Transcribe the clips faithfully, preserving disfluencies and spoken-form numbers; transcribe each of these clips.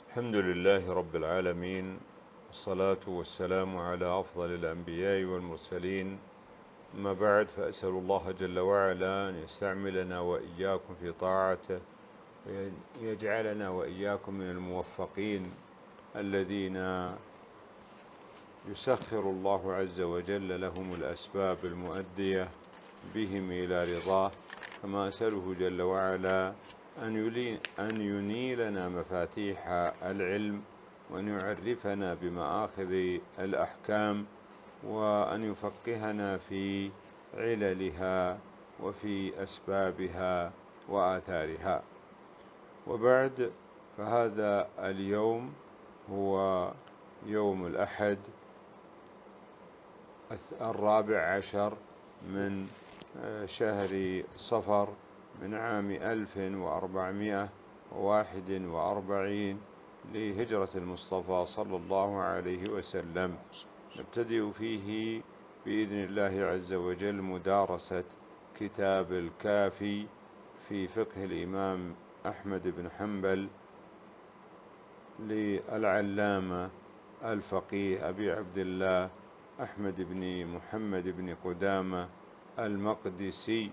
الحمد لله رب العالمين، والصلاة والسلام على أفضل الأنبياء والمرسلين. أما بعد، فأسأل الله جل وعلا أن يستعملنا وإياكم في طاعته، وأن يجعلنا وإياكم من الموفقين الذين يسخر الله عز وجل لهم الأسباب المؤدية بهم إلى رضاه. كما أسأله جل وعلا أن ينيلنا مفاتيح العلم، وأن يعرفنا بمآخذ الأحكام، وأن يفقهنا في عللها وفي أسبابها وآثارها. وبعد، فهذا اليوم هو يوم الأحد الرابع عشر من شهر صفر من عام ألف وأربعمائة وواحد وأربعين لهجرة المصطفى صلى الله عليه وسلم. نبتدئ فيه بإذن الله عز وجل مدارسة كتاب الكافي في فقه الإمام أحمد بن حنبل للعلامة الفقيه أبي عبد الله أحمد بن محمد بن قدامة المقدسي،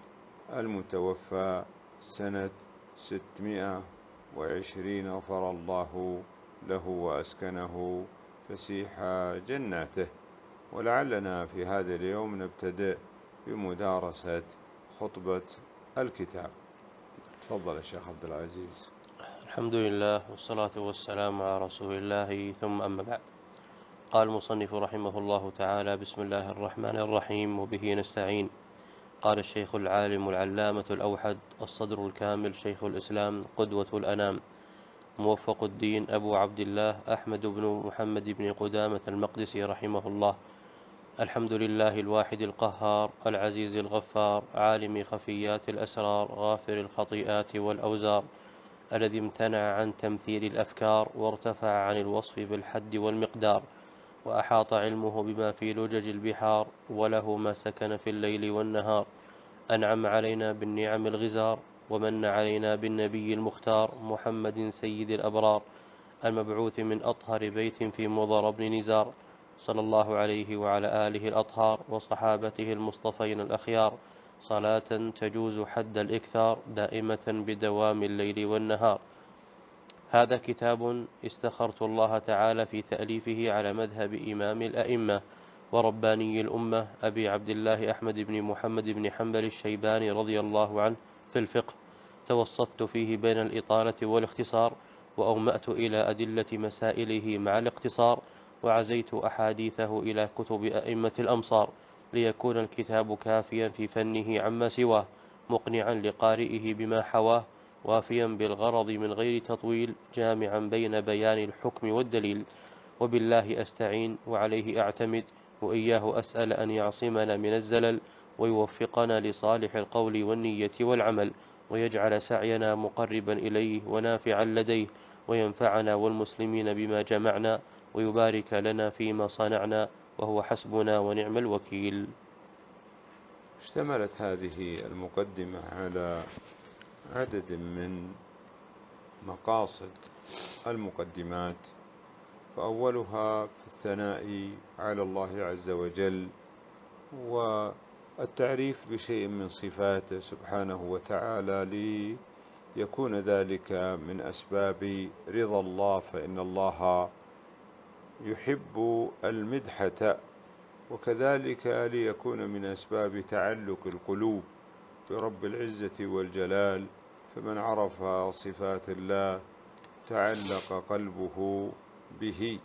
المتوفى سنة ستمائة وعشرين، غفر الله له وأسكنه فسيح جناته. ولعلنا في هذا اليوم نبتدئ بمدارسة خطبة الكتاب. تفضل الشيخ عبد العزيز. الحمد لله والصلاة والسلام على رسول الله، ثم أما بعد. قال المصنف رحمه الله تعالى: بسم الله الرحمن الرحيم، وبه نستعين. قال الشيخ العالم العلامة الأوحد الصدر الكامل شيخ الإسلام قدوة الأنام موفق الدين أبو عبد الله أحمد بن محمد بن قدامة المقدسي رحمه الله: الحمد لله الواحد القهار العزيز الغفار عالم خفيات الأسرار غافر الخطيئات والأوزار، الذي امتنع عن تمثيل الأفكار وارتفع عن الوصف بالحد والمقدار، وأحاط علمه بما في لجج البحار، وله ما سكن في الليل والنهار. أنعم علينا بالنعم الغزار، ومن علينا بالنبي المختار محمد سيد الأبرار، المبعوث من أطهر بيت في مضر بن نزار، صلى الله عليه وعلى آله الأطهار وصحابته المصطفين الأخيار، صلاة تجوز حد الإكثار دائمة بدوام الليل والنهار. هذا كتاب استخرت الله تعالى في تأليفه على مذهب إمام الأئمة ورباني الأمة أبي عبد الله أحمد بن محمد بن حنبل الشيباني رضي الله عنه في الفقه. توسطت فيه بين الإطالة والاختصار، وأومأت إلى أدلة مسائله مع الاقتصار، وعزيت أحاديثه إلى كتب أئمة الأمصار، ليكون الكتاب كافيا في فنه عما سواه، مقنعا لقارئه بما حواه، وافيا بالغرض من غير تطويل، جامعا بين بيان الحكم والدليل. وبالله أستعين وعليه أعتمد، وإياه أسأل أن يعصمنا من الزلل، ويوفقنا لصالح القول والنية والعمل، ويجعل سعينا مقربا إليه ونافعا لديه، وينفعنا والمسلمين بما جمعنا، ويبارك لنا فيما صنعنا، وهو حسبنا ونعم الوكيل. اشتملت هذه المقدمة على عدد من مقاصد المقدمات، فأولها في الثناء على الله عز وجل، والتعريف بشيء من صفاته سبحانه وتعالى، ليكون ذلك من أسباب رضا الله، فإن الله يحب المدحة، وكذلك ليكون من أسباب تعلق القلوب برب العزة والجلال، فمن عرف صفات الله تعلق قلبه به.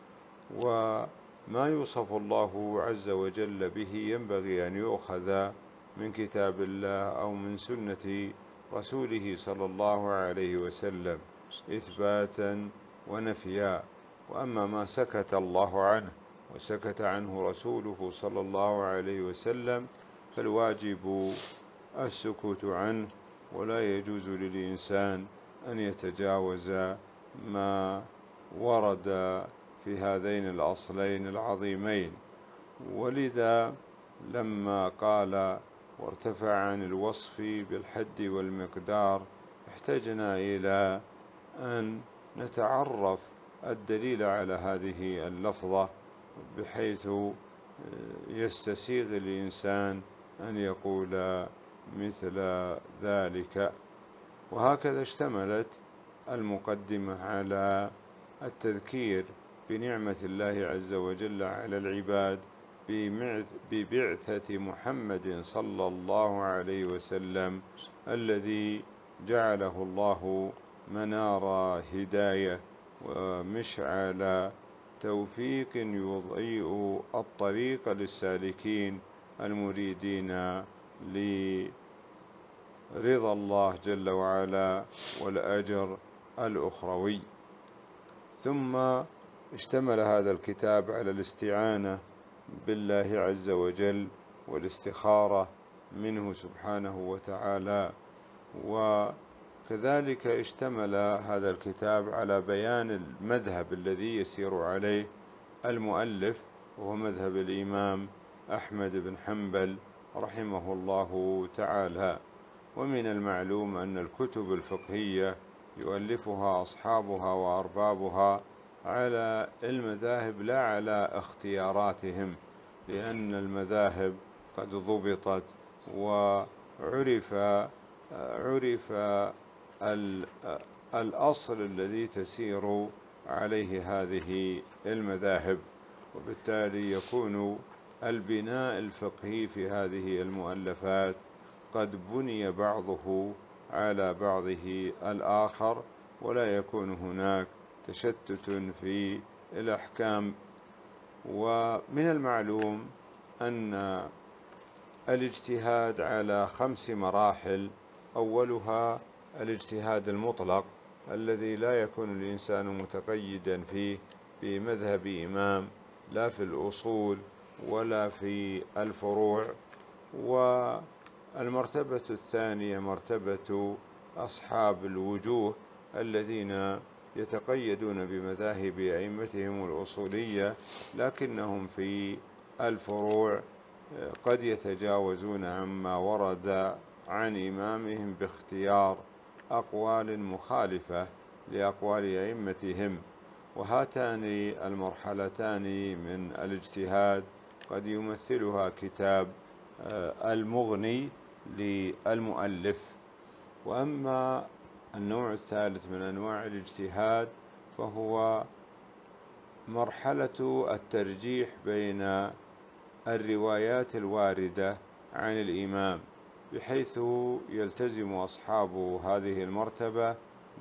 وما يوصف الله عز وجل به ينبغي أن يؤخذ من كتاب الله أو من سنة رسوله صلى الله عليه وسلم إثباتا ونفيا. وأما ما سكت الله عنه وسكت عنه رسوله صلى الله عليه وسلم فالواجب السكوت عنه، ولا يجوز للإنسان أن يتجاوز ما ورد في هذين الأصلين العظيمين. ولذا لما قال وارتفع عن الوصف بالحد والمقدار، احتجنا إلى أن نتعرف الدليل على هذه اللفظة بحيث يستسيغ الإنسان أن يقول مثل ذلك. وهكذا اشتملت المقدمة على التذكير بنعمة الله عز وجل على العباد ببعثة محمد صلى الله عليه وسلم، الذي جعله الله منار هداية ومشعل توفيق يضيء الطريق للسالكين المريدين لرضا الله جل وعلا والأجر الأخروي. ثم اشتمل هذا الكتاب على الاستعانة بالله عز وجل والاستخارة منه سبحانه وتعالى. وكذلك اشتمل هذا الكتاب على بيان المذهب الذي يسير عليه المؤلف، وهو مذهب الإمام أحمد بن حنبل رحمه الله تعالى. ومن المعلوم أن الكتب الفقهية يؤلفها أصحابها وأربابها على المذاهب لا على اختياراتهم، لأن المذاهب قد ضبطت وعرف عرف الأصل الذي تسير عليه هذه المذاهب، وبالتالي يكون البناء الفقهي في هذه المؤلفات قد بني بعضه على بعضه الآخر، ولا يكون هناك تشتت في الأحكام. ومن المعلوم أن الاجتهاد على خمس مراحل: أولها الاجتهاد المطلق الذي لا يكون الإنسان متقيدا فيه بمذهب إمام، لا في الأصول ولا في الفروع. والمرتبة الثانية مرتبة أصحاب الوجوه الذين يتقيدون بمذاهب أئمتهم الأصولية، لكنهم في الفروع قد يتجاوزون عما ورد عن إمامهم باختيار أقوال مخالفة لأقوال أئمتهم. وهاتان المرحلتان من الاجتهاد قد يمثلها كتاب المغني للمؤلف. وأما النوع الثالث من أنواع الاجتهاد فهو مرحلة الترجيح بين الروايات الواردة عن الإمام، بحيث يلتزم أصحاب هذه المرتبة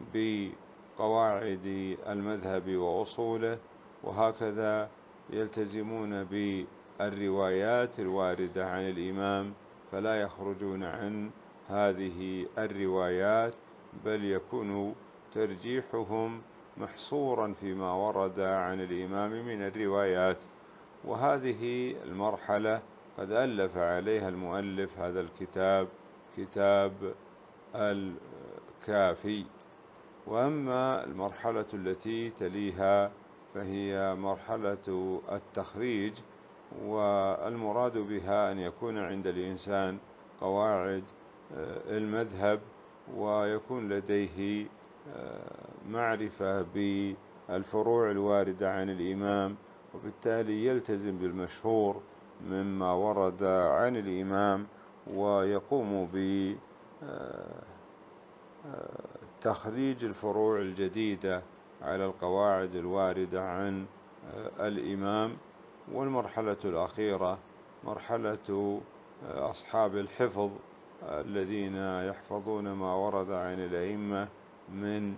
بقواعد المذهب وأصوله، وهكذا يلتزمون بالروايات الواردة عن الإمام، فلا يخرجون عن هذه الروايات، بل يكون ترجيحهم محصورا فيما ورد عن الإمام من الروايات. وهذه المرحلة قد ألف عليها المؤلف هذا الكتاب، كتاب الكافي. وأما المرحلة التي تليها فهي مرحلة التخريج، والمراد بها أن يكون عند الإنسان قواعد المذهب، ويكون لديه معرفة بالفروع الواردة عن الإمام، وبالتالي يلتزم بالمشهور مما ورد عن الإمام، ويقوم بتخريج الفروع الجديدة على القواعد الواردة عن الإمام. والمرحلة الأخيرة مرحلة أصحاب الحفظ الذين يحفظون ما ورد عن الأئمة من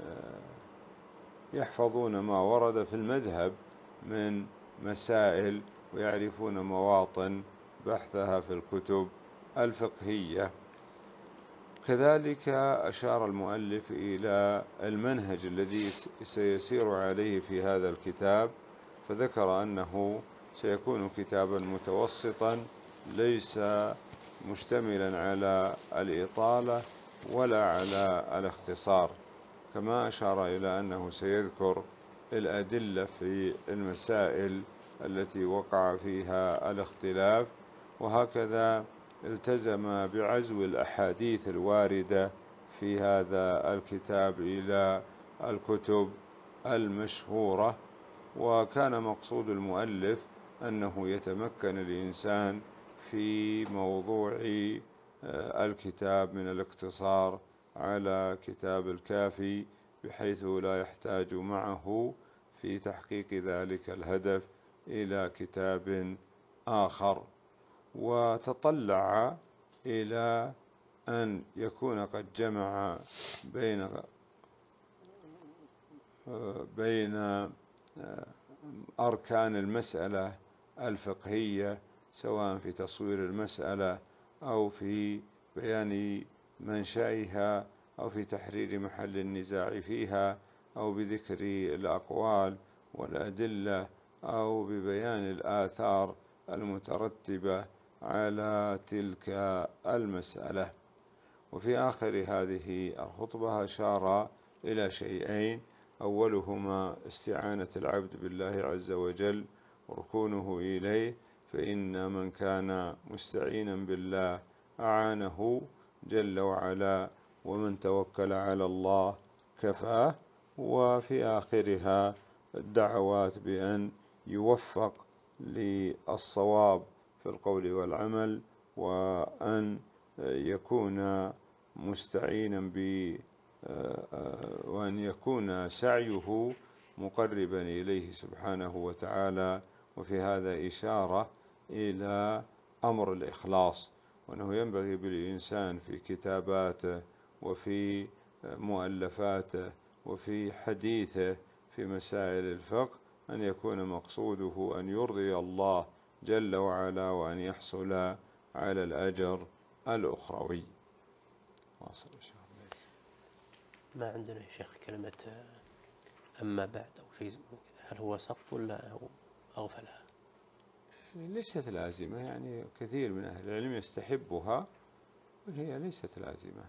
يحفظون ما ورد في المذهب من مسائل، ويعرفون مواطن بحثها في الكتب الفقهية. كذلك أشار المؤلف إلى المنهج الذي سيسير عليه في هذا الكتاب، فذكر أنه سيكون كتابا متوسطا ليس مشتملا على الإطالة ولا على الاختصار، كما أشار إلى أنه سيذكر الأدلة في المسائل التي وقع فيها الاختلاف، وهكذا التزم بعزو الأحاديث الواردة في هذا الكتاب إلى الكتب المشهورة. وكان مقصود المؤلف أنه يتمكن الإنسان في موضوع الكتاب من الاقتصار على كتاب الكافي، بحيث لا يحتاج معه في تحقيق ذلك الهدف إلى كتاب آخر. وتطلع إلى أن يكون قد جمع بين بين أركان المسألة الفقهية، سواء في تصوير المسألة أو في بيان منشأها أو في تحرير محل النزاع فيها أو بذكر الأقوال والأدلة أو ببيان الآثار المترتبة على تلك المسألة. وفي آخر هذه الخطبة أشار إلى شيئين: أولهما استعانة العبد بالله عز وجل وركونه إليه، فإن من كان مستعينا بالله أعانه جل وعلا، ومن توكل على الله كفاه. وفي آخرها الدعوات بأن يوفق للصواب في القول والعمل، وأن يكون مستعينا ب وأن يكون سعيه مقربا إليه سبحانه وتعالى. وفي هذا إشارة إلى أمر الإخلاص، وأنه ينبغي بالإنسان في كتاباته وفي مؤلفاته وفي حديثه في مسائل الفقه أن يكون مقصوده أن يرضي الله جل وعلا، وأن يحصل على الأجر الأخروي. واصل إن شاء الله. ما عندنا يا شيخ كلمة أما بعد أو شيء، هل هو سقط ولا هو أغفلها؟ ليست لازمة، يعني كثير من أهل العلم يستحبها وهي ليست لازمة.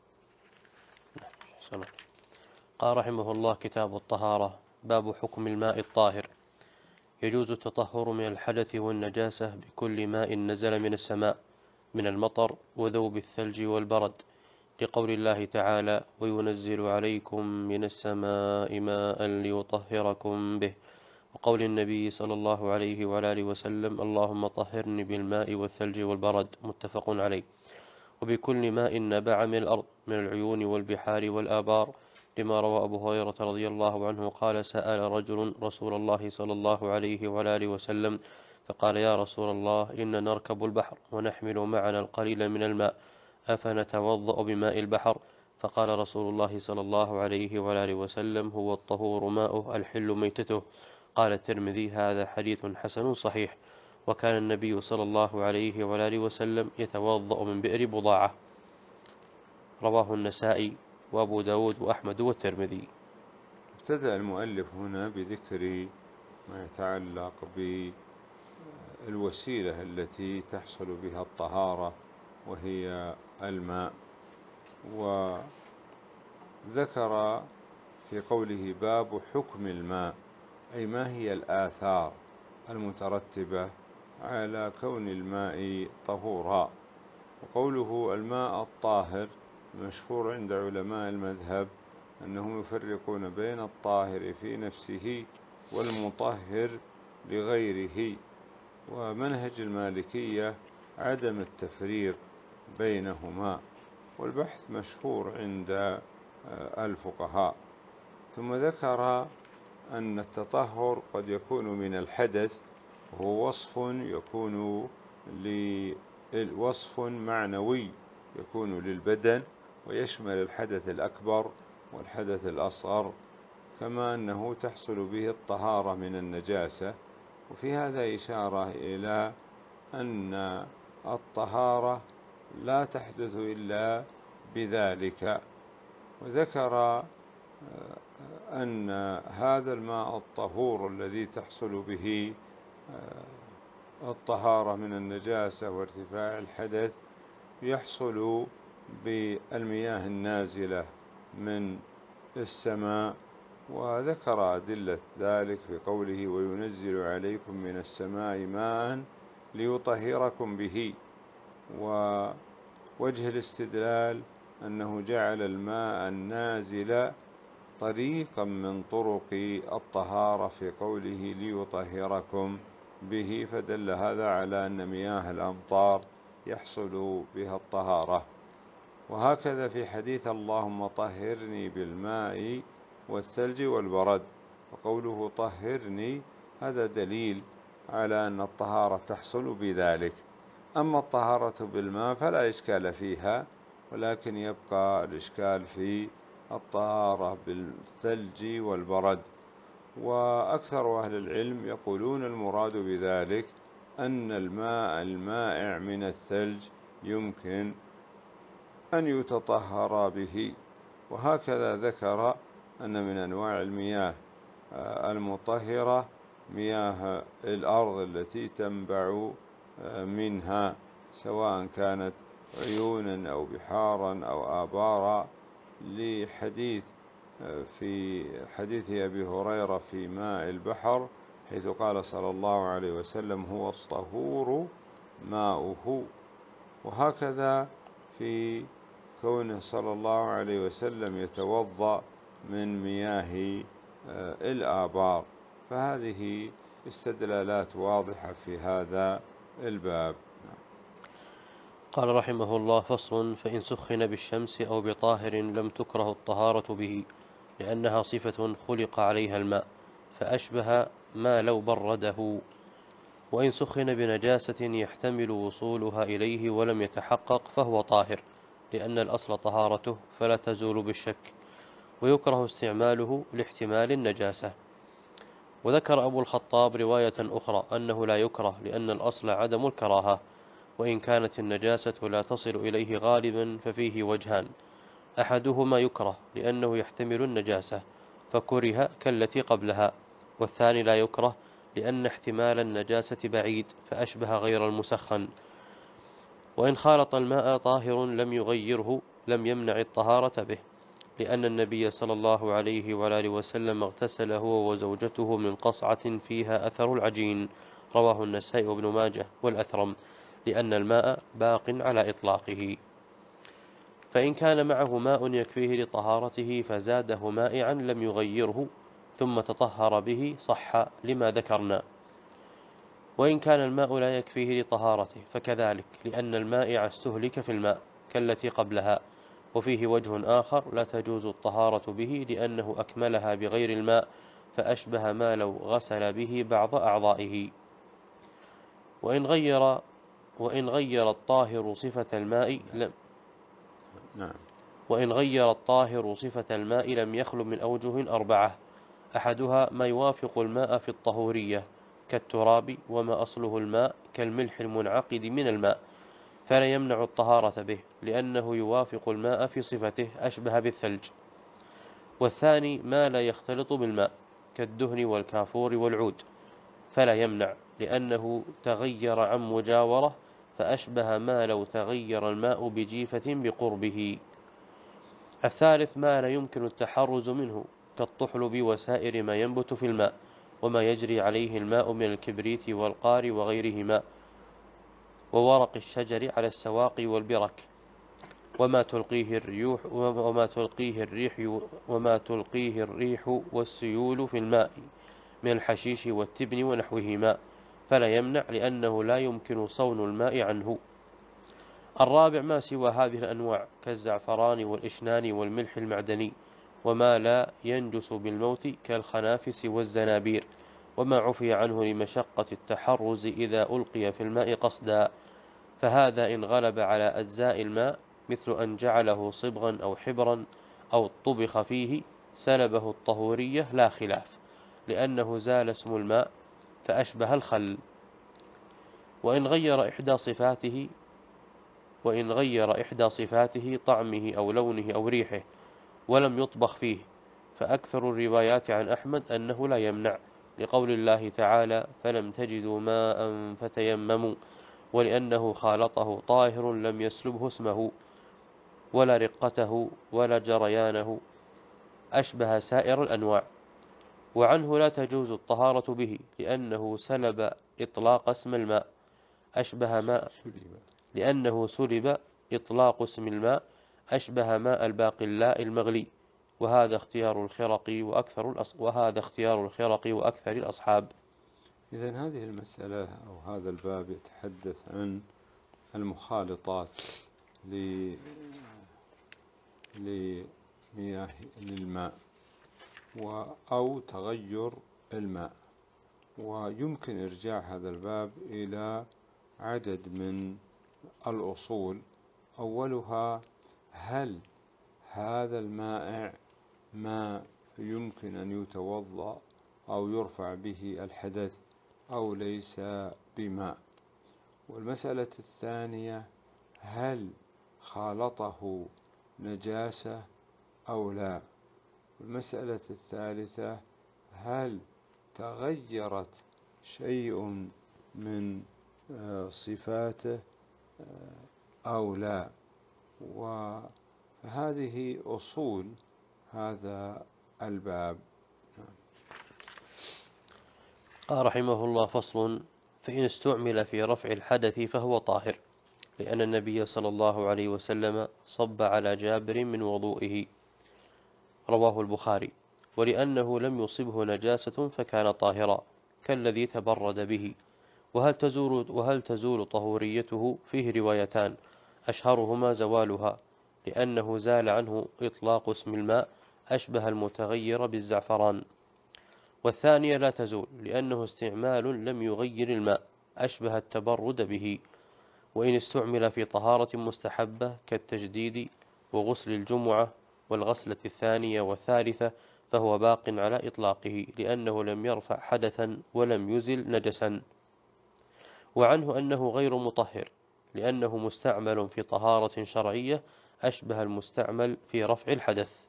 نعم. قال رحمه الله: كتاب الطهارة. باب حكم الماء الطاهر. يجوز التطهر من الحدث والنجاسة بكل ماء نزل من السماء من المطر وذوب الثلج والبرد، لقول الله تعالى: وينزل عليكم من السماء ماء ليطهركم به، وقول النبي صلى الله عليه وعلى آله وسلم: اللهم طهرني بالماء والثلج والبرد، متفق عليه. وبكل ماء نبع من الأرض من العيون والبحار والآبار، لما روى أبو هريرة رضي الله عنه قال: سأل رجل رسول الله صلى الله عليه وعلى آله وسلم فقال: يا رسول الله، إن نركب البحر ونحمل معنا القليل من الماء، أفنتوضأ بماء البحر؟ فقال رسول الله صلى الله عليه وعلى آله وسلم: هو الطهور ماؤه الحل ميتته. قال الترمذي: هذا حديث حسن صحيح. وكان النبي صلى الله عليه وعلى آله وسلم يتوضأ من بئر بضاعة. رواه النسائي وأبو داود وأحمد والترمذي. ابتدأ المؤلف هنا بذكر ما يتعلق بالوسيلة التي تحصل بها الطهارة، وهي الماء. وذكر في قوله باب حكم الماء، أي ما هي الآثار المترتبة على كون الماء طهورا. وقوله الماء الطاهر مشهور عند علماء المذهب أنهم يفرقون بين الطاهر في نفسه والمطهر لغيره، ومنهج المالكية عدم التفريق بينهما، والبحث مشهور عند الفقهاء. ثم ذكر أن التطهر قد يكون من الحدث، وهو وصف يكون وصف معنوي يكون للبدن، ويشمل الحدث الأكبر والحدث الأصغر، كما أنه تحصل به الطهارة من النجاسة. وفي هذا إشارة إلى أن الطهارة لا تحدث إلا بذلك. وذكر أن هذا الماء الطهور الذي تحصل به الطهارة من النجاسة وارتفاع الحدث يحصل بالمياه النازلة من السماء. وذكر أدلة ذلك في قوله: وينزل عليكم من السماء ماء ليطهركم به. ووجه الاستدلال أنه جعل الماء النازل طريقا من طرق الطهارة في قوله ليطهركم به، فدل هذا على أن مياه الأمطار يحصل بها الطهارة. وهكذا في حديث اللهم طهرني بالماء والثلج والبرد، وقوله طهرني هذا دليل على أن الطهارة تحصل بذلك. أما الطهارة بالماء فلا إشكال فيها، ولكن يبقى الإشكال في الطهارة بالثلج والبرد. وأكثر أهل العلم يقولون المراد بذلك أن الماء المائع من الثلج يمكن أن يتطهر به. وهكذا ذكر أن من أنواع المياه المطهرة مياه الأرض التي تنبع منها، سواء كانت عيونا أو بحارا أو آبارا، لحديث في حديث أبي هريرة في ماء البحر، حيث قال صلى الله عليه وسلم هو الطهور ماؤه. وهكذا في كونه صلى الله عليه وسلم يتوضأ من مياه الآبار، فهذه استدلالات واضحة في هذا الباب. قال رحمه الله: فصل: فإن سخن بالشمس أو بطاهر لم تكره الطهارة به، لأنها صفة خلق عليها الماء، فأشبه ما لو برده. وإن سخن بنجاسة يحتمل وصولها إليه ولم يتحقق فهو طاهر، لأن الأصل طهارته فلا تزول بالشك، ويكره استعماله لاحتمال النجاسة. وذكر أبو الخطاب رواية أخرى أنه لا يكره، لأن الأصل عدم الكراهة، وإن كانت النجاسة لا تصل إليه غالبا ففيه وجهان: أحدهما يكره لأنه يحتمل النجاسة فكره كالتي قبلها، والثاني لا يكره لأن احتمال النجاسة بعيد فأشبه غير المسخن. وإن خالط الماء طاهر لم يغيره لم يمنع الطهارة به، لأن النبي صلى الله عليه وآله وسلم اغتسل هو وزوجته من قصعة فيها أثر العجين، رواه النسائي وابن ماجه والأثرم، لأن الماء باق على إطلاقه. فإن كان معه ماء يكفيه لطهارته فزاده مائعا لم يغيره ثم تطهر به صح لما ذكرنا. وإن كان الماء لا يكفيه لطهارته فكذلك، لأن المائع استهلك في الماء كالتي قبلها. وفيه وجه آخر: لا تجوز الطهارة به لأنه أكملها بغير الماء، فأشبه ما لو غسل به بعض أعضائه. وإن غير وإن غير الطاهر صفة الماء لم نعم. وإن غير الطاهر صفة الماء لم يخل من أوجه أربعة: أحدها ما يوافق الماء في الطهورية كالتراب، وما أصله الماء كالملح المنعقد من الماء، فلا يمنع الطهارة به لأنه يوافق الماء في صفته أشبه بالثلج. والثاني ما لا يختلط بالماء كالدهن والكافور والعود، فلا يمنع لأنه تغير عن مجاورة فأشبه ما لو تغير الماء بجيفة بقربه. الثالث ما لا يمكن التحرز منه كالطحلب وسائر ما ينبت في الماء، وما يجري عليه الماء من الكبريت والقار وغيرهما، وورق الشجر على السواق والبرك، وما تلقيه الريح وما تلقيه الريح وما تلقيه الريح والسيول في الماء من الحشيش والتبن ونحوهما، فلا يمنع لأنه لا يمكن صون الماء عنه. الرابع ما سوى هذه الأنواع كالزعفران والإشنان والملح المعدني، وما لا ينجس بالموت كالخنافس والزنابير، وما عفي عنه لمشقة التحرز إذا ألقي في الماء قصدا، فهذا إن غلب على أجزاء الماء مثل أن جعله صبغا أو حبرا أو طبخ فيه سلبه الطهورية لا خلاف، لأنه زال اسم الماء فأشبه الخل. وإن غير إحدى صفاته وإن غير إحدى صفاته طعمه أو لونه أو ريحه ولم يطبخ فيه، فأكثر الروايات عن أحمد أنه لا يمنع، لقول الله تعالى: فلم تجدوا ماء فتيمموا، ولأنه خالطه طاهر لم يسلبه اسمه ولا رقته ولا جريانه، أشبه سائر الأنواع. وعنه لا تجوز الطهارة به لأنه سلب إطلاق اسم الماء أشبه ماء لأنه سلب إطلاق اسم الماء أشبه ماء الباقلاء المغلي، وهذا اختيار الخرق وأكثر الأص... وهذا اختيار الخرق وأكثر الأصحاب. إذن هذه المسألة أو هذا الباب يتحدث عن المخالطات لمياه للماء أو تغير الماء، ويمكن إرجاع هذا الباب إلى عدد من الأصول. أولها: هل هذا المائع ماء يمكن أن يتوضأ أو يرفع به الحدث أو ليس بماء؟ والمسألة الثانية: هل خالطه نجاسة أو لا؟ والمسألة الثالثة: هل تغيرت شيء من صفاته أو لا؟ وهذه أصول هذا الباب. قال رحمه الله: فصل: فإن استعمل في رفع الحدث فهو طاهر، لأن النبي صلى الله عليه وسلم صب على جابر من وضوئه، رواه البخاري، ولأنه لم يصبه نجاسة فكان طاهرا كالذي تبرد به. وهل تزول, وهل تزول طهوريته؟ فيه روايتان، أشهرهما زوالها، لأنه زال عنه إطلاق اسم الماء أشبه المتغير بالزعفران، والثانية لا تزول، لأنه استعمال لم يغير الماء أشبه التبرد به. وإن استعمل في طهارة مستحبة كالتجديد وغسل الجمعة والغسلة الثانية والثالثة فهو باق على إطلاقه، لأنه لم يرفع حدثا ولم يزل نجسا. وعنه أنه غير مطهر، لأنه مستعمل في طهارة شرعية أشبه المستعمل في رفع الحدث.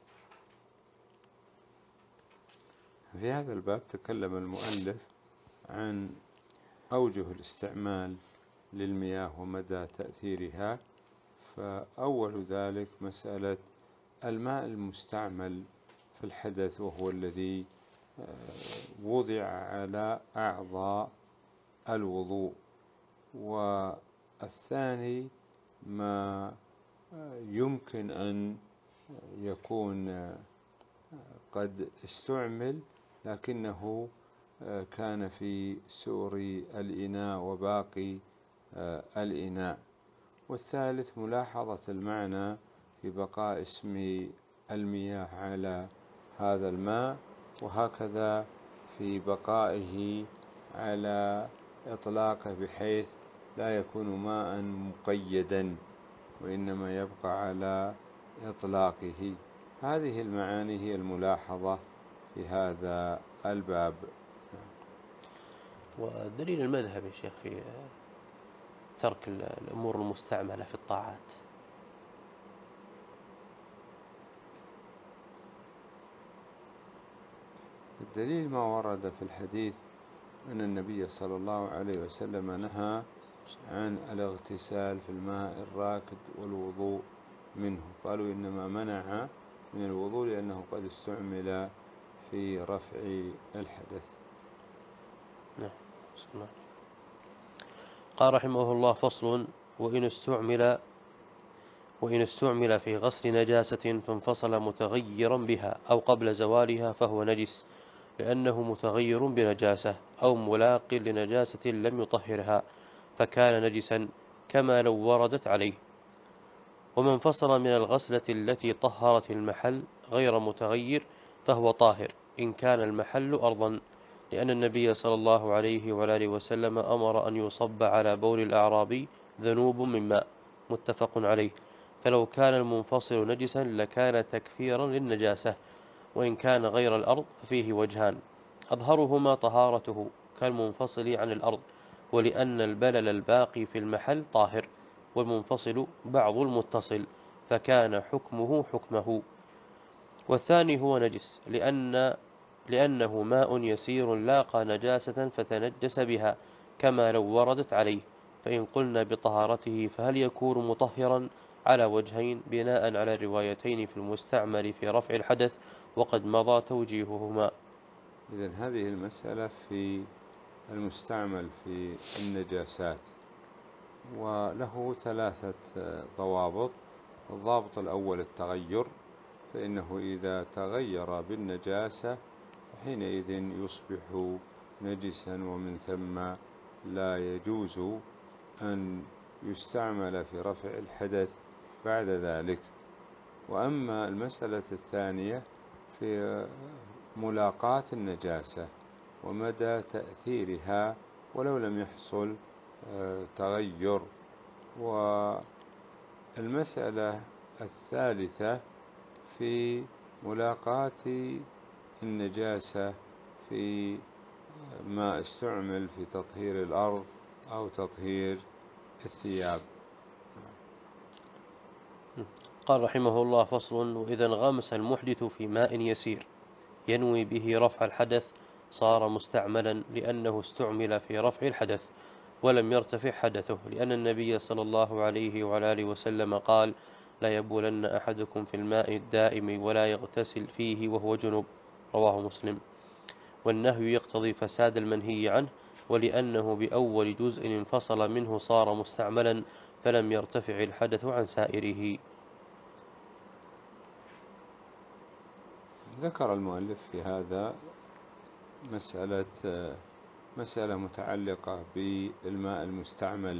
في هذا الباب تكلم المؤلف عن أوجه الاستعمال للمياه ومدى تأثيرها. فأول ذلك مسألة الماء المستعمل في الحدث، وهو الذي وضع على أعضاء الوضوء. والثاني ما يمكن أن يكون قد استعمل لكنه كان في سور الإناء وباقي الإناء. والثالث ملاحظة المعنى في بقاء اسم المياه على هذا الماء، وهكذا في بقائه على إطلاقه بحيث لا يكون ماء مقيدا وإنما يبقى على إطلاقه. هذه المعاني هي الملاحظة في هذا الباب. ودليل المذهب يا شيخ في ترك الأمور المستعملة في الطاعات؟ الدليل ما ورد في الحديث أن النبي صلى الله عليه وسلم نهى عن الاغتسال في الماء الراكد والوضوء منه. قالوا إنما منع من الوضوء لأنه قد استعمل في رفع الحدث. نعم. قال رحمه الله: فصل: وإن استعمل وإن استعمل في غسل نجاسة فانفصل متغيرا بها أو قبل زوالها فهو نجس، لأنه متغير بنجاسة أو ملاق لنجاسة لم يطهرها فكان نجسا كما لو وردت عليه. ومن انفصل من الغسلة التي طهرت المحل غير متغير فهو طاهر إن كان المحل أرضا، لأن النبي صلى الله عليه وآله وسلم أمر أن يصب على بول الأعرابي ذنوب من ماء، متفق عليه. فلو كان المنفصل نجسا لكان تكفيرا للنجاسة، وإن كان غير الأرض ففيه وجهان، أظهرهما طهارته كالمنفصل عن الأرض، ولأن البلل الباقي في المحل طاهر، والمنفصل بعض المتصل فكان حكمه حكمه. والثاني هو نجس لأن لأنه ماء يسير لاقى نجاسة فتنجس بها كما لو وردت عليه. فإن قلنا بطهارته فهل يكون مطهرا؟ على وجهين بناء على الروايتين في المستعمل في رفع الحدث، وقد مضى توجيههما. إذن هذه المسألة في المستعمل في النجاسات، وله ثلاثة ضوابط. الضابط الأول التغير، فإنه إذا تغير بالنجاسة حينئذ يصبح نجسا، ومن ثم لا يجوز أن يستعمل في رفع الحدث بعد ذلك. وأما المسألة الثانية في ملاقاة النجاسة ومدى تأثيرها ولو لم يحصل تغير. والمسألة الثالثة في ملاقاة النجاسة في ما استعمل في تطهير الأرض أو تطهير الثياب. قال رحمه الله: فصل: وإذا انغمس المحدث في ماء يسير ينوي به رفع الحدث صار مستعملا، لأنه استعمل في رفع الحدث ولم يرتفع حدثه، لأن النبي صلى الله عليه وعلى آله وسلم قال: لا يبولن أحدكم في الماء الدائم ولا يغتسل فيه وهو جنب، رواه مسلم. والنهي يقتضي فساد المنهي عنه، ولأنه بأول جزء انفصل منه صار مستعملا فلم يرتفع الحدث عن سائره. ذكر المؤلف في هذا مسألة مسألة متعلقة بالماء المستعمل،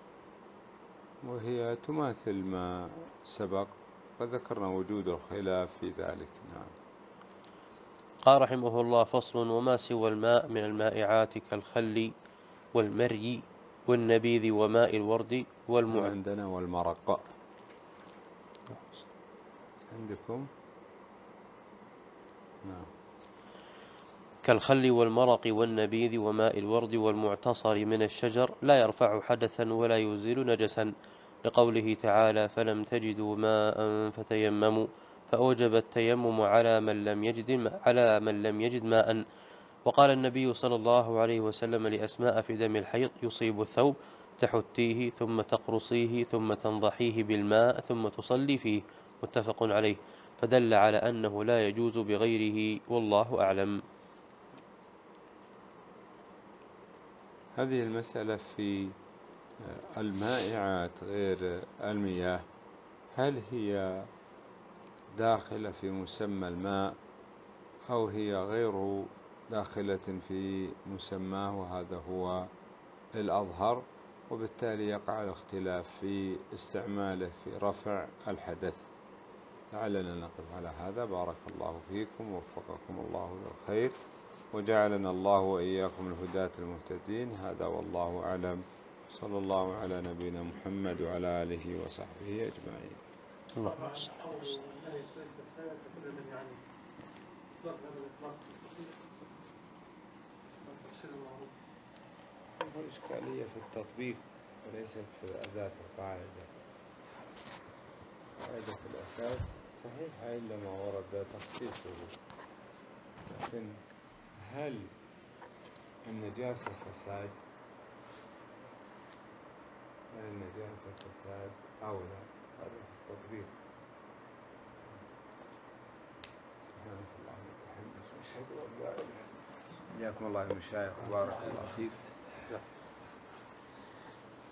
وهي تماثل ما سبق وذكرنا وجود الخلاف في ذلك. نعم. قال رحمه الله: فصل: وما سوى الماء من المائعات كالخل والمري والنبيذ وماء الورد والمعد. عندنا والمرق عندكم. نعم. كالخل والمرق والنبيذ وماء الورد والمعتصر من الشجر لا يرفع حدثا ولا يزيل نجسا، لقوله تعالى: فلم تجدوا ماء فتيمموا، فأوجب التيمم على من لم يجد على من لم يجد ماء. وقال النبي صلى الله عليه وسلم لأسماء في دم الحيض: يصيب الثوب تحتيه ثم تقرصيه ثم تنضحيه بالماء ثم تصلي فيه، متفق عليه، فدل على أنه لا يجوز بغيره، والله أعلم. هذه المسألة في المائعات غير المياه، هل هي داخلة في مسمى الماء أو هي غير داخلة في مسماه؟ وهذا هو الأظهر، وبالتالي يقع الاختلاف في استعماله في رفع الحدث. لعلنا نقف على هذا. بارك الله فيكم ووفقكم الله للخير، وجعلنا الله وإياكم الهداة المهتدين. هذا والله أعلم. صلى الله على نبينا محمد وعلى آله وصحبه أجمعين. الله الإشكالية في التطبيق وليست في أداة القاعدة. قاعدة في الأساس صحيحة إلا ما ورد تخصيصه، لكن هل النجاسة فساد؟ هل النجاسة فساد أو لا؟ هذا في التطبيق. سبحانك اللهم وبحمدك أشهد أن لا إله إلا أنت. حياكم الله يا مشايخ، بارك الله فيك.